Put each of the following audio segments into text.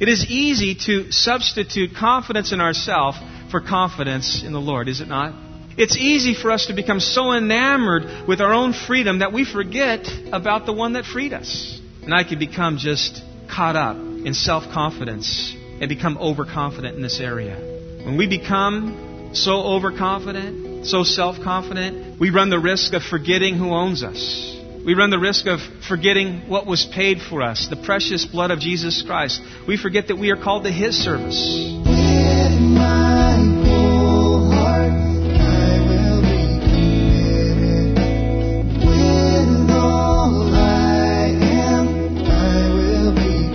It is easy to substitute confidence in ourselves for confidence in the Lord, is it not? It's easy for us to become so enamored with our own freedom that we forget about the one that freed us. And I could become just caught up in self-confidence and become overconfident in this area. When we become so overconfident, so self-confident, we run the risk of forgetting who owns us. We run the risk of forgetting what was paid for us, the precious blood of Jesus Christ. We forget that we are called to His service. With my whole heart, I will be committed. With all I am, I will be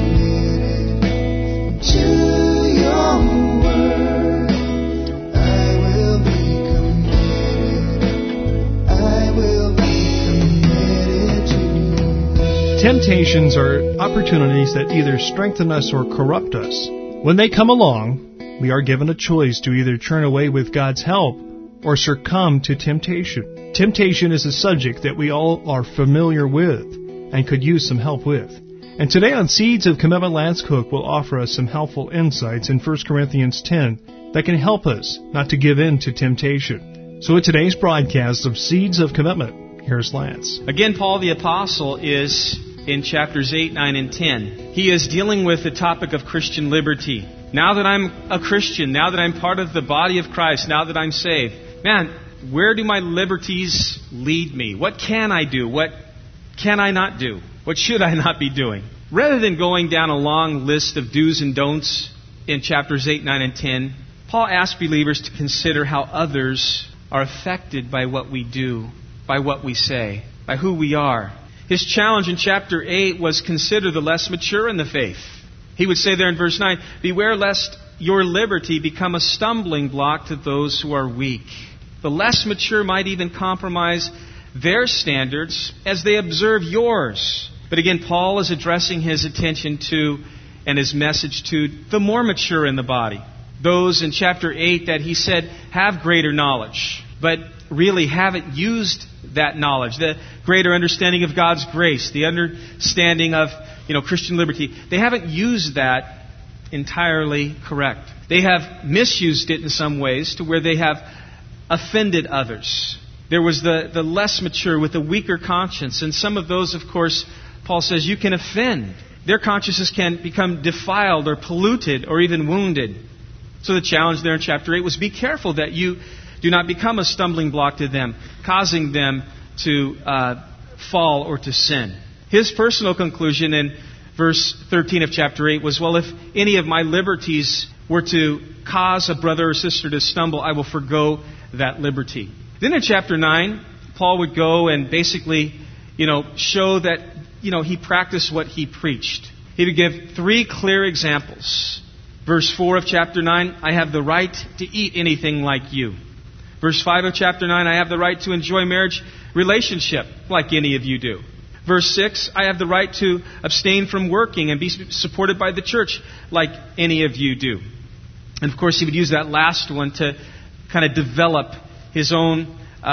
committed to your word. I will be committed. I will be committed to you. Temptations are opportunities that either strengthen us or corrupt us. When they come along, we are given a choice to either turn away with God's help or succumb to temptation. Temptation is a subject that we all are familiar with and could use some help with. And today on Seeds of Commitment, Lance Cook will offer us some helpful insights in 1 Corinthians 10 that can help us not to give in to temptation. So in today's broadcast of Seeds of Commitment, here's Lance. Again, Paul the Apostle is in chapters 8, 9, and 10. He is dealing with the topic of Christian liberty. Now that I'm a Christian, now that I'm part of the body of Christ, now that I'm saved, man, where do my liberties lead me? What can I do? What can I not do? What should I not be doing? Rather than going down a long list of do's and don'ts in chapters 8, 9, and 10, Paul asks believers to consider how others are affected by what we do, by what we say, by who we are. His challenge in chapter 8 was consider the less mature in the faith. He would say there in verse 9, beware lest your liberty become a stumbling block to those who are weak. The less mature might even compromise their standards as they observe yours. But again, Paul is addressing his attention to and his message to the more mature in the body. Those in chapter 8 that he said have greater knowledge, but really haven't used that knowledge, the greater understanding of God's grace, the understanding of Christian liberty. They haven't used that entirely correct. They have misused it in some ways to where they have offended others. There was the less mature with a weaker conscience, and some of those, of course, Paul says you can offend. Their consciences can become defiled or polluted or even wounded. So the challenge there in chapter 8 was be careful that you do not become a stumbling block to them, causing them to fall or to sin. His personal conclusion in verse 13 of chapter 8 was, well, if any of my liberties were to cause a brother or sister to stumble, I will forgo that liberty. Then in chapter 9, Paul would go and basically, show that, he practiced what he preached. He would give 3 clear examples. Verse 4 of chapter 9, I have the right to eat anything like you. Verse 5 of chapter 9, I have the right to enjoy marriage relationship like any of you do. Verse 6, I have the right to abstain from working and be supported by the church like any of you do. And of course, he would use that last one to kind of develop his own,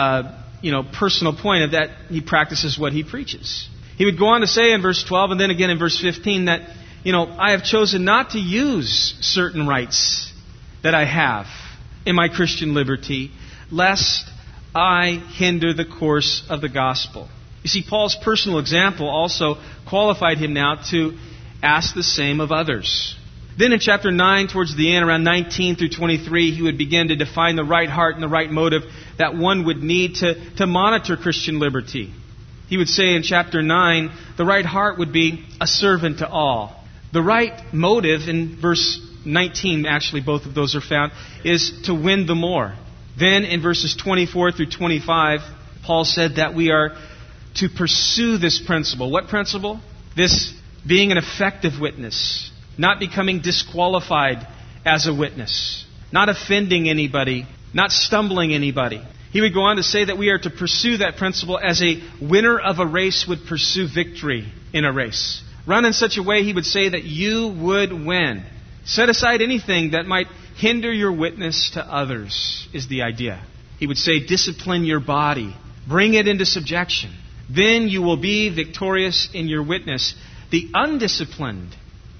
personal point of that he practices what he preaches. He would go on to say in verse 12 and then again in verse 15 that, I have chosen not to use certain rights that I have in my Christian liberty, lest I hinder the course of the gospel. You see, Paul's personal example also qualified him now to ask the same of others. Then in chapter 9, towards the end, around 19 through 23, he would begin to define the right heart and the right motive that one would need to monitor Christian liberty. He would say in chapter 9, the right heart would be a servant to all. The right motive, in verse 19, actually both of those are found, is to win the more. Then in verses 24 through 25, Paul said that we are to pursue this principle. What principle? This being an effective witness, not becoming disqualified as a witness, not offending anybody, not stumbling anybody. He would go on to say that we are to pursue that principle as a winner of a race would pursue victory in a race. Run in such a way, he would say, that you would win. Set aside anything that might hinder your witness to others, is the idea. He would say, discipline your body. Bring it into subjection. Then you will be victorious in your witness. The undisciplined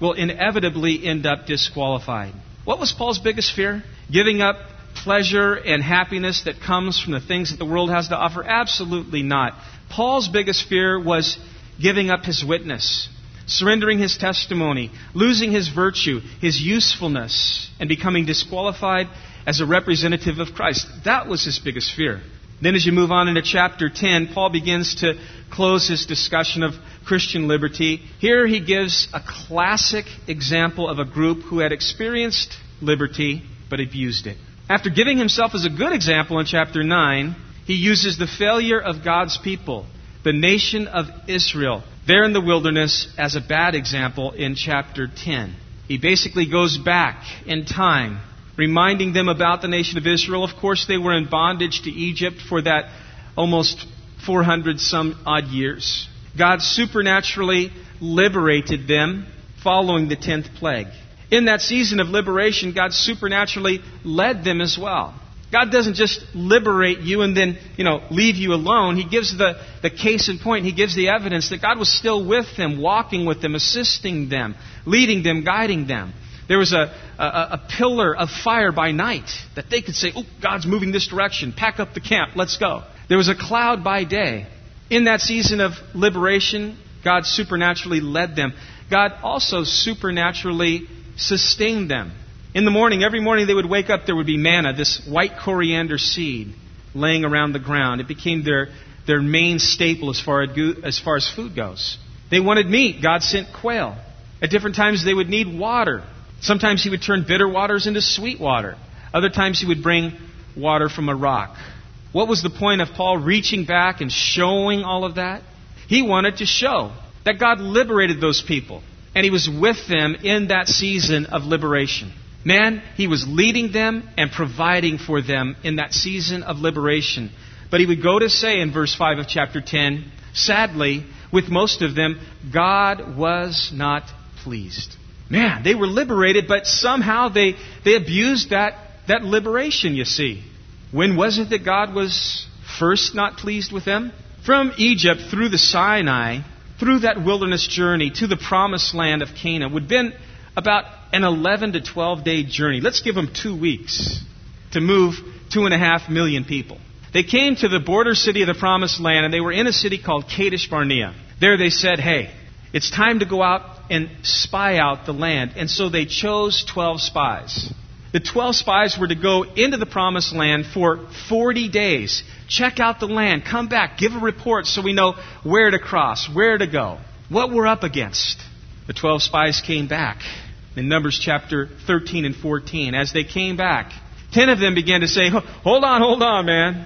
will inevitably end up disqualified. What was Paul's biggest fear? Giving up pleasure and happiness that comes from the things that the world has to offer? Absolutely not. Paul's biggest fear was giving up his witness, surrendering his testimony, losing his virtue, his usefulness, and becoming disqualified as a representative of Christ. That was his biggest fear. Then as you move on into chapter 10, Paul begins to close his discussion of Christian liberty. Here he gives a classic example of a group who had experienced liberty but abused it. After giving himself as a good example in chapter 9, he uses the failure of God's people, the nation of Israel, there in the wilderness, as a bad example in chapter 10. He basically goes back in time, reminding them about the nation of Israel. Of course, they were in bondage to Egypt for that almost 400 some odd years. God supernaturally liberated them following the 10th plague. In that season of liberation, God supernaturally led them as well. God doesn't just liberate you and then, leave you alone. He gives the case in point. He gives the evidence that God was still with them, walking with them, assisting them, leading them, guiding them. There was a pillar of fire by night that they could say, "Oh, God's moving this direction. Pack up the camp. Let's go." There was a cloud by day. In that season of liberation, God supernaturally led them. God also supernaturally sustained them. In the morning, every morning they would wake up, there would be manna, this white coriander seed, laying around the ground. It became their main staple as far as food goes. They wanted meat. God sent quail. At different times they would need water. Sometimes He would turn bitter waters into sweet water. Other times He would bring water from a rock. What was the point of Paul reaching back and showing all of that? He wanted to show that God liberated those people. And He was with them in that season of liberation. Man, He was leading them and providing for them in that season of liberation. But He would go to say in verse 5 of chapter 10, sadly, with most of them, God was not pleased. Man, they were liberated, but somehow they abused that liberation, you see. When was it that God was first not pleased with them? From Egypt through the Sinai, through that wilderness journey to the promised land of Canaan would have been about an 11 to 12 day journey. Let's give them 2 weeks to move 2.5 million people. They came to the border city of the promised land, and they were in a city called Kadesh Barnea. There they said, hey, it's time to go out and spy out the land. And so they chose 12 spies. The 12 spies were to go into the promised land for 40 days. Check out the land. Come back. Give a report so we know where to cross, where to go, what we're up against. The 12 spies came back in Numbers chapter 13 and 14. As they came back, 10 of them began to say, hold on, man.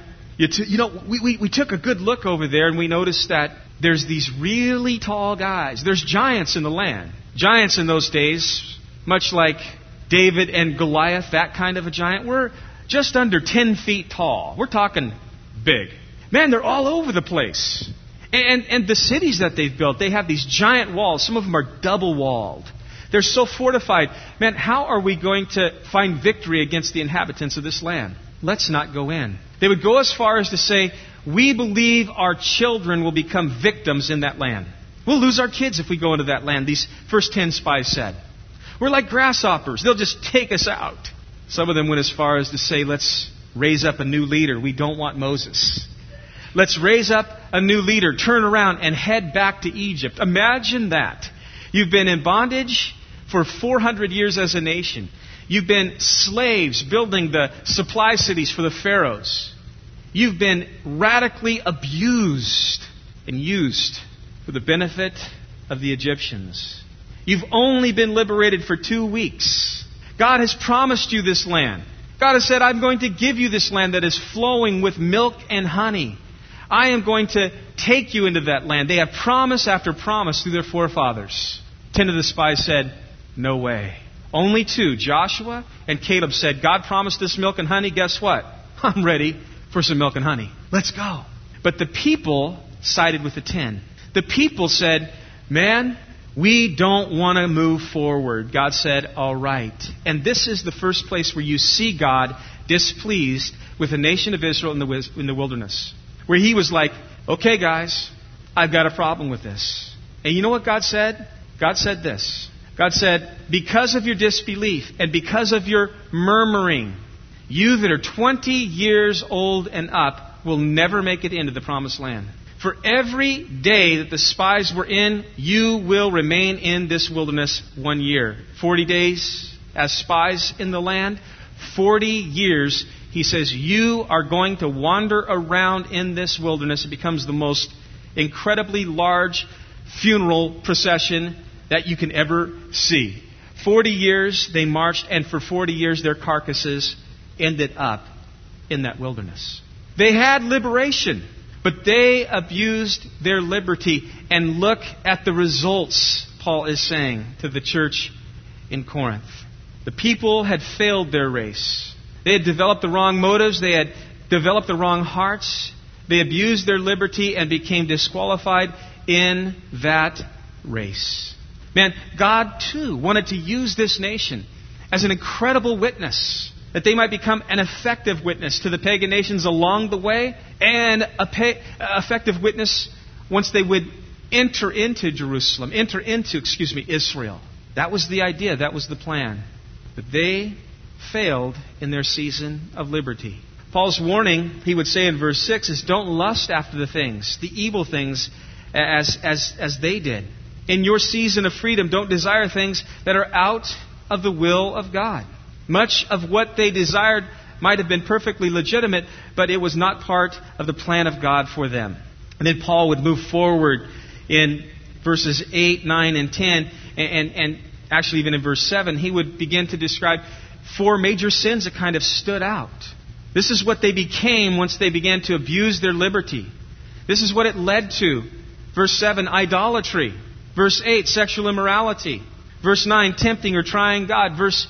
We took a good look over there and we noticed that there's these really tall guys. There's giants in the land. Giants in those days, much like David and Goliath, that kind of a giant, were just under 10 feet tall. We're talking big. Man, they're all over the place. And the cities that they've built, they have these giant walls. Some of them are double-walled. They're so fortified. Man, how are we going to find victory against the inhabitants of this land? Let's not go in. They would go as far as to say, we believe our children will become victims in that land. We'll lose our kids if we go into that land, these first 10 spies said. We're like grasshoppers. They'll just take us out. Some of them went as far as to say, let's raise up a new leader. We don't want Moses. Let's raise up a new leader, turn around and head back to Egypt. Imagine that. You've been in bondage for 400 years as a nation. You've been slaves building the supply cities for the pharaohs. You've been radically abused and used for the benefit of the Egyptians. You've only been liberated for 2 weeks. God has promised you this land. God has said, I'm going to give you this land that is flowing with milk and honey. I am going to take you into that land. They have promise after promise through their forefathers. 10 of the spies said, no way. Only 2, Joshua and Caleb, said, God promised us milk and honey. Guess what? I'm ready for some milk and honey. Let's go. But the people sided with the 10. The people said, man, we don't want to move forward. God said, all right. And this is the first place where you see God displeased with the nation of Israel in the wilderness. Where He was like, okay, guys, I've got a problem with this. And you know what God said? God said this. God said, because of your disbelief and because of your murmuring, you that are 20 years old and up will never make it into the promised land. For every day that the spies were in, you will remain in this wilderness 1 year. 40 days as spies in the land. 40 years, he says, you are going to wander around in this wilderness. It becomes the most incredibly large funeral procession that you can ever see. 40 years they marched, and for 40 years their carcasses ended up in that wilderness. They had liberation, but they abused their liberty. And look at the results, Paul is saying to the church in Corinth. The people had failed their race. They had developed the wrong motives. They had developed the wrong hearts. They abused their liberty and became disqualified in that race. Man, God too wanted to use this nation as an incredible witness, that they might become an effective witness to the pagan nations along the way, and effective witness once they would enter into Israel. That was the idea. That was the plan. But they failed in their season of liberty. Paul's warning, he would say in verse 6, is don't lust after the things, the evil things, as they did. In your season of freedom, don't desire things that are out of the will of God. Much of what they desired might have been perfectly legitimate, but it was not part of the plan of God for them. And then Paul would move forward in verses 8, 9, and 10, and actually even in verse 7, he would begin to describe 4 major sins that kind of stood out. This is what they became once they began to abuse their liberty. This is what it led to. Verse 7, idolatry. Verse 8, sexual immorality. Verse 9, tempting or trying God. Verse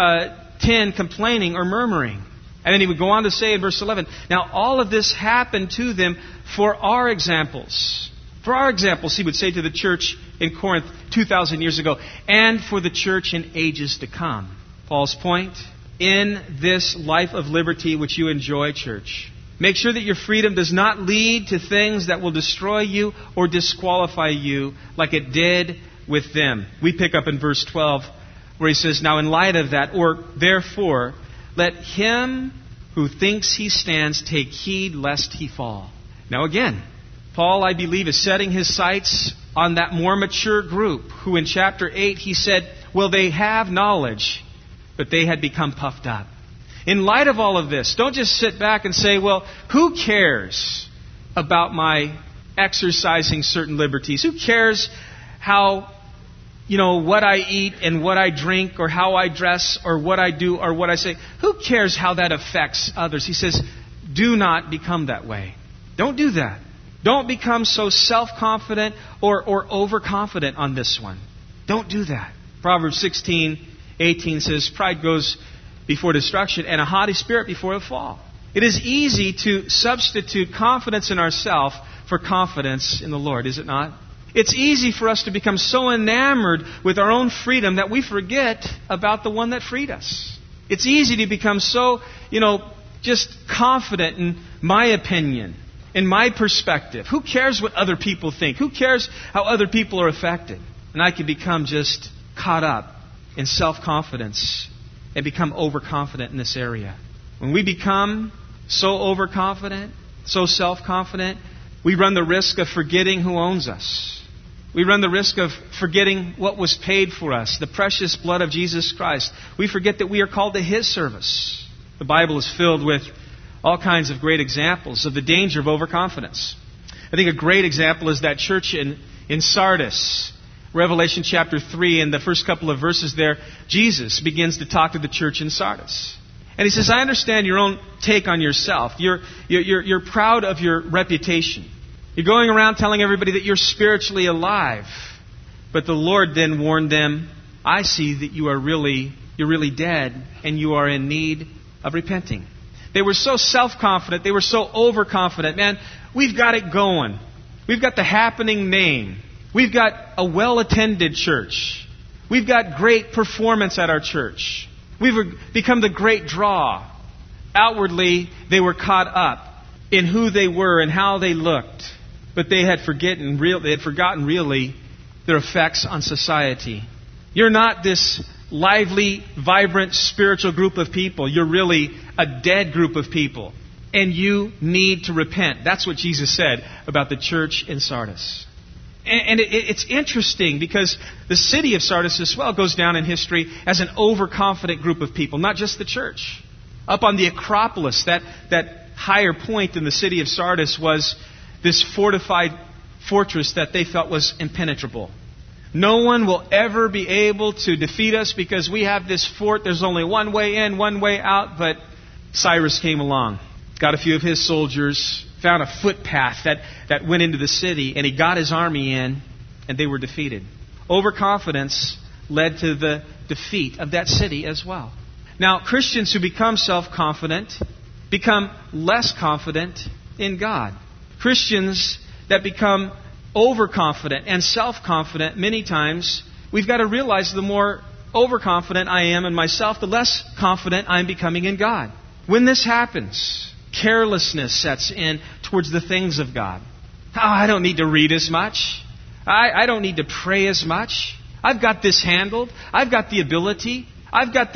10, complaining or murmuring. And then he would go on to say in verse 11, now all of this happened to them for our examples. For our examples, he would say to the church in Corinth 2,000 years ago, and for the church in ages to come. Paul's point, in this life of liberty which you enjoy, church, make sure that your freedom does not lead to things that will destroy you or disqualify you like it did with them. We pick up in verse 12 where he says, now in light of that, or therefore, let him who thinks he stands take heed lest he fall. Now again, Paul, I believe, is setting his sights on that more mature group who in chapter 8 he said, well, they have knowledge, but they had become puffed up. In light of all of this, don't just sit back and say, well, who cares about my exercising certain liberties? Who cares how, what I eat and what I drink or how I dress or what I do or what I say? Who cares how that affects others? He says, do not become that way. Don't do that. Don't become so self-confident or overconfident on this one. Don't do that. Proverbs 16:18 says, pride goes before destruction and a haughty spirit before a fall. It is easy to substitute confidence in ourselves for confidence in the Lord, is it not? It's easy for us to become so enamored with our own freedom that we forget about the one that freed us. It's easy to become so, just confident in my opinion, in my perspective. Who cares what other people think? Who cares how other people are affected? And I can become just caught up in self-confidence and become overconfident in this area. When we become so overconfident, so self-confident, we run the risk of forgetting who owns us. We run the risk of forgetting what was paid for us, the precious blood of Jesus Christ. We forget that we are called to His service. The Bible is filled with all kinds of great examples of the danger of overconfidence. I think a great example is that church in Sardis. Revelation chapter 3, in the first couple of verses there, Jesus begins to talk to the church in Sardis. And he says, I understand your own take on yourself. You're proud of your reputation. You're going around telling everybody that you're spiritually alive. But the Lord then warned them, I see that you're really dead and you are in need of repenting. They were so self-confident. They were so overconfident. Man, we've got it going. We've got the happening name. We've got a well-attended church. We've got great performance at our church. We've become the great draw. Outwardly, they were caught up in who they were and how they looked. But they had forgotten really their effects on society. You're not this lively, vibrant, spiritual group of people. You're really a dead group of people. And you need to repent. That's what Jesus said about the church in Sardis. And it's interesting because the city of Sardis as well goes down in history as an overconfident group of people, not just the church. Up on the Acropolis, that higher point in the city of Sardis was this fortified fortress that they felt was impenetrable. No one will ever be able to defeat us because we have this fort. There's only one way in, one way out. But Cyrus came along, got a few of his soldiers, found a footpath that went into the city, and he got his army in, and they were defeated. Overconfidence led to the defeat of that city as well. Now, Christians who become self-confident become less confident in God. Christians that become overconfident and self-confident, many times, we've got to realize the more overconfident I am in myself, the less confident I'm becoming in God. When this happens, carelessness sets in towards the things of God. Oh, I don't need to read as much. I don't need to pray as much. I've got this handled. I've got the ability. I've got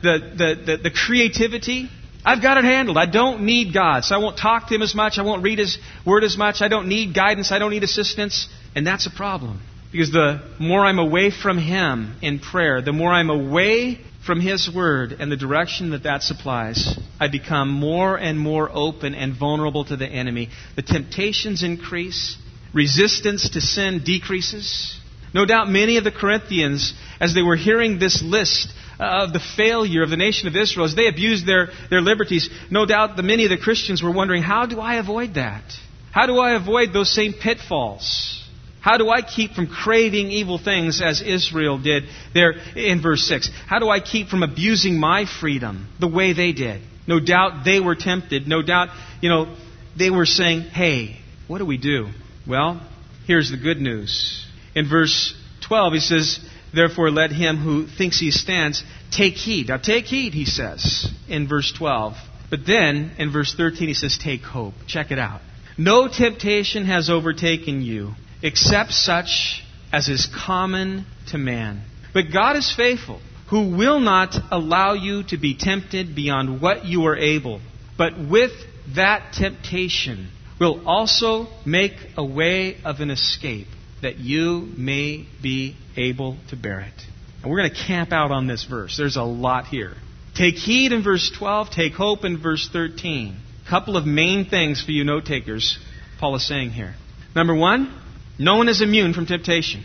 the creativity. I've got it handled. I don't need God. So I won't talk to Him as much. I won't read His Word as much. I don't need guidance. I don't need assistance. And that's a problem. Because the more I'm away from Him in prayer, the more I'm away from His Word and the direction that supplies, I become more and more open and vulnerable to the enemy. The temptations increase. Resistance to sin decreases. No doubt many of the Corinthians, as they were hearing this list of the failure of the nation of Israel, as they abused their liberties, no doubt many of the Christians were wondering, how do I avoid that? How do I avoid those same pitfalls? How do I keep from craving evil things as Israel did there in verse 6? How do I keep from abusing my freedom the way they did? No doubt they were tempted. No doubt, they were saying, hey, what do we do? Well, here's the good news. In verse 12, he says, therefore let him who thinks he stands take heed. Now take heed, he says, in verse 12. But then, in verse 13, he says, take hope. Check it out. No temptation has overtaken you, except such as is common to man. But God is faithful, who will not allow you to be tempted beyond what you are able, but with that temptation will also make a way of an escape, that you may be able to bear it. And we're going to camp out on this verse. There's a lot here. Take heed in verse 12. Take hope in verse 13. A couple of main things for you note takers Paul is saying here. Number one, no one is immune from temptation.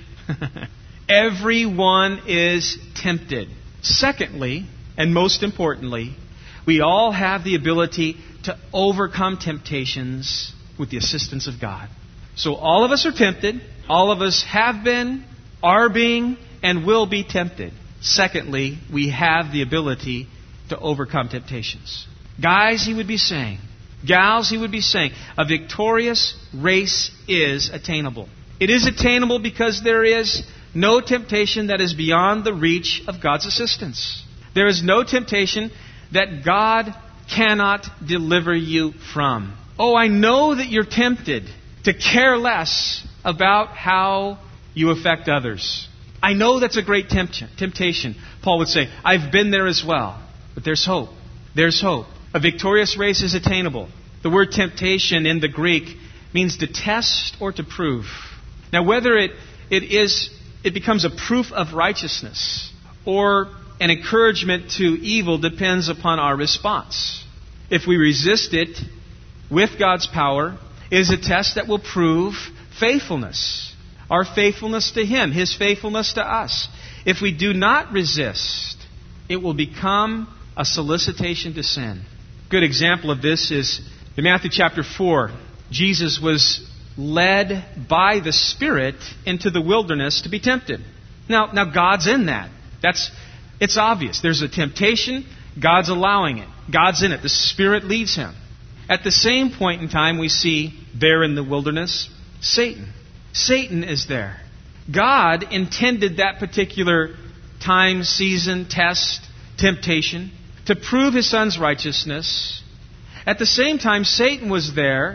Everyone is tempted. Secondly, and most importantly, we all have the ability to overcome temptations with the assistance of God. So all of us are tempted. All of us have been, are being, and will be tempted. Secondly, we have the ability to overcome temptations. Guys, he would be saying, gals, he would be saying, a victorious race is attainable. It is attainable because there is no temptation that is beyond the reach of God's assistance. There is no temptation that God cannot deliver you from. Oh, I know that you're tempted to care less about how you affect others. I know that's a great temptation. Paul would say, I've been there as well. But there's hope. There's hope. A victorious race is attainable. The word temptation in the Greek means to test or to prove. Now, whether it becomes a proof of righteousness or an encouragement to evil depends upon our response. If we resist it with God's power, it is a test that will prove faithfulness. Our faithfulness to Him, His faithfulness to us. If we do not resist, it will become a solicitation to sin. A good example of this is in Matthew chapter 4. Jesus was led by the Spirit into the wilderness to be tempted. Now God's in that. It's obvious. There's a temptation. God's allowing it. God's in it. The Spirit leads Him. At the same point in time, we see there in the wilderness, Satan. Satan is there. God intended that particular time, season, test, temptation to prove His Son's righteousness. At the same time, Satan was there,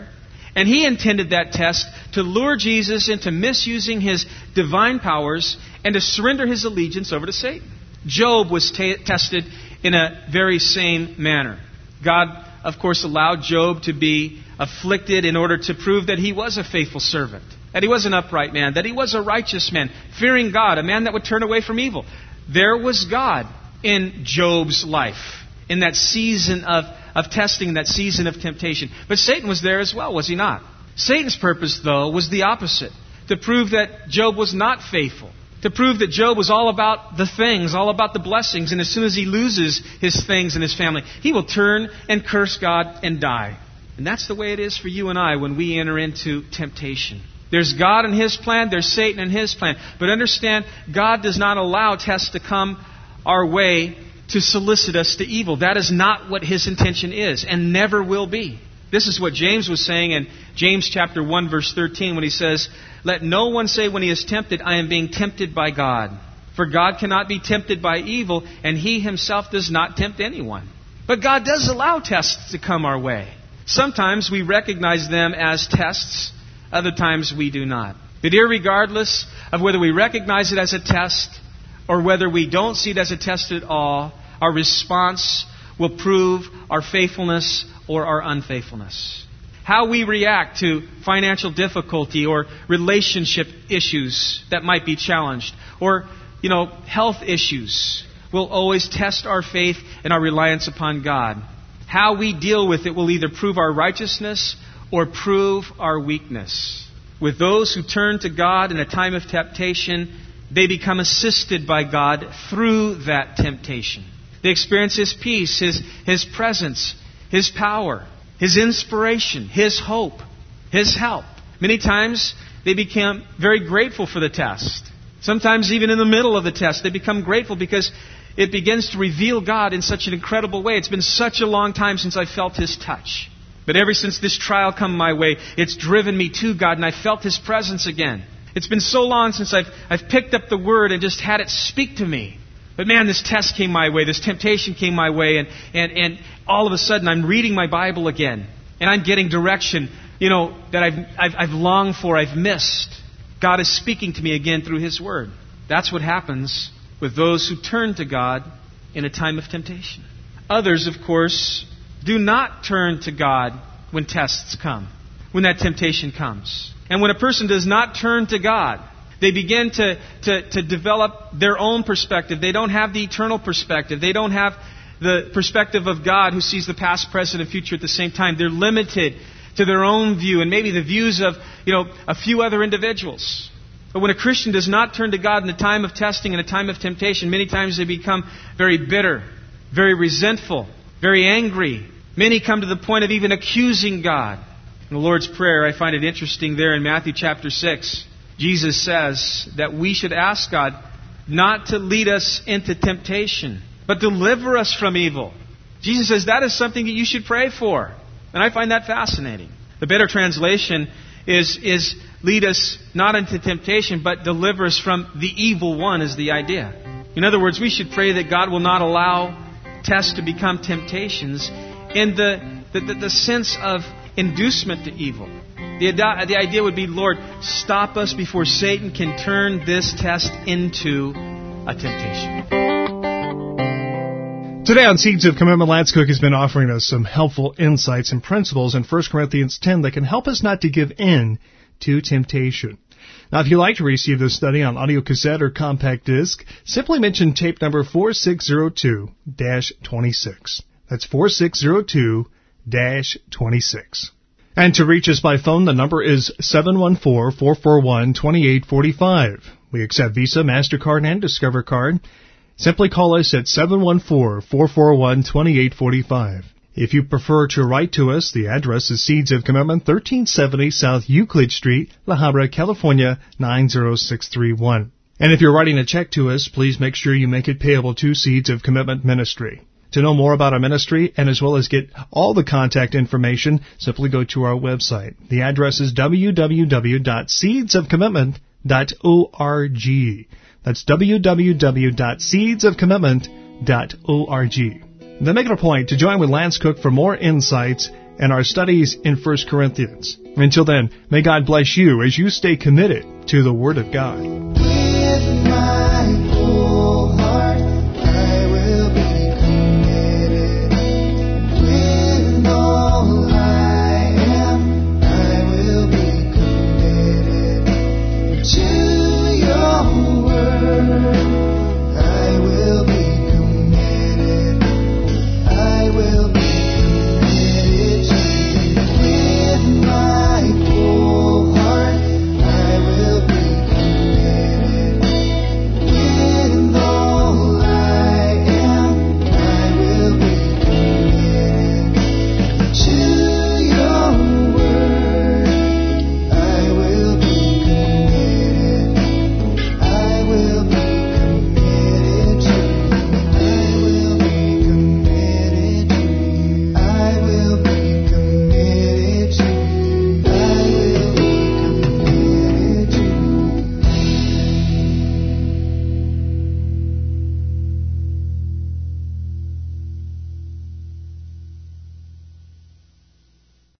And he intended that test to lure Jesus into misusing his divine powers and to surrender his allegiance over to Satan. Job was tested in a very same manner. God, of course, allowed Job to be afflicted in order to prove that he was a faithful servant, that he was an upright man, that he was a righteous man, fearing God, a man that would turn away from evil. There was God in Job's life, in that season of testing, that season of temptation. But Satan was there as well, was he not? Satan's purpose, though, was the opposite. To prove that Job was not faithful. To prove that Job was all about the things, all about the blessings. And as soon as he loses his things and his family, he will turn and curse God and die. And that's the way it is for you and I when we enter into temptation. There's God and His plan. There's Satan and his plan. But understand, God does not allow tests to come our way to solicit us to evil. That is not what His intention is and never will be. This is what James was saying in James chapter 1 verse 13 when he says, "Let no one say when he is tempted, I am being tempted by God. For God cannot be tempted by evil, and He Himself does not tempt anyone." But God does allow tests to come our way. Sometimes we recognize them as tests. Other times we do not. But irregardless of whether we recognize it as a test or whether we don't see it as a test at all, our response will prove our faithfulness or our unfaithfulness. How we react to financial difficulty or relationship issues that might be challenged or, health issues will always test our faith and our reliance upon God. How we deal with it will either prove our righteousness or prove our weakness. With those who turn to God in a time of temptation, they become assisted by God through that temptation. They experience His peace, His presence, His power, His inspiration, His hope, His help. Many times they become very grateful for the test. Sometimes even in the middle of the test, they become grateful because it begins to reveal God in such an incredible way. It's been such a long time since I felt His touch. But ever since this trial come my way, it's driven me to God and I felt His presence again. It's been so long since I've picked up the Word and just had it speak to me. But man, this test came my way, this temptation came my way, and all of a sudden I'm reading my Bible again. And I'm getting direction, that I've longed for, I've missed. God is speaking to me again through His Word. That's what happens with those who turn to God in a time of temptation. Others, of course, do not turn to God when tests come, when that temptation comes. And when a person does not turn to God, they begin to develop their own perspective. They don't have the eternal perspective. They don't have the perspective of God who sees the past, present, and future at the same time. They're limited to their own view and maybe the views of, a few other individuals. But when a Christian does not turn to God in a time of testing and a time of temptation, many times they become very bitter, very resentful, very angry. Many come to the point of even accusing God. In the Lord's Prayer, I find it interesting there in Matthew chapter 6. Jesus says that we should ask God not to lead us into temptation, but deliver us from evil. Jesus says that is something that you should pray for. And I find that fascinating. The better translation is lead us not into temptation, but deliver us from the evil one is the idea. In other words, we should pray that God will not allow tests to become temptations in the sense of inducement to evil. The idea would be, Lord, stop us before Satan can turn this test into a temptation. Today on Seeds of Commitment, Lance Cook has been offering us some helpful insights and principles in 1 Corinthians 10 that can help us not to give in to temptation. Now, if you'd like to receive this study on audio cassette or compact disc, simply mention tape number 4602-26. That's 4602-26. And to reach us by phone, the number is 714-441-2845. We accept Visa, MasterCard, and Discover Card. Simply call us at 714-441-2845. If you prefer to write to us, the address is Seeds of Commitment, 1370 South Euclid Street, La Habra, California, 90631. And if you're writing a check to us, please make sure you make it payable to Seeds of Commitment Ministry. To know more about our ministry and as well as get all the contact information, simply go to our website. The address is www.seedsofcommitment.org. That's www.seedsofcommitment.org. Then make it a point to join with Lance Cook for more insights and our studies in 1 Corinthians. Until then, may God bless you as you stay committed to the Word of God.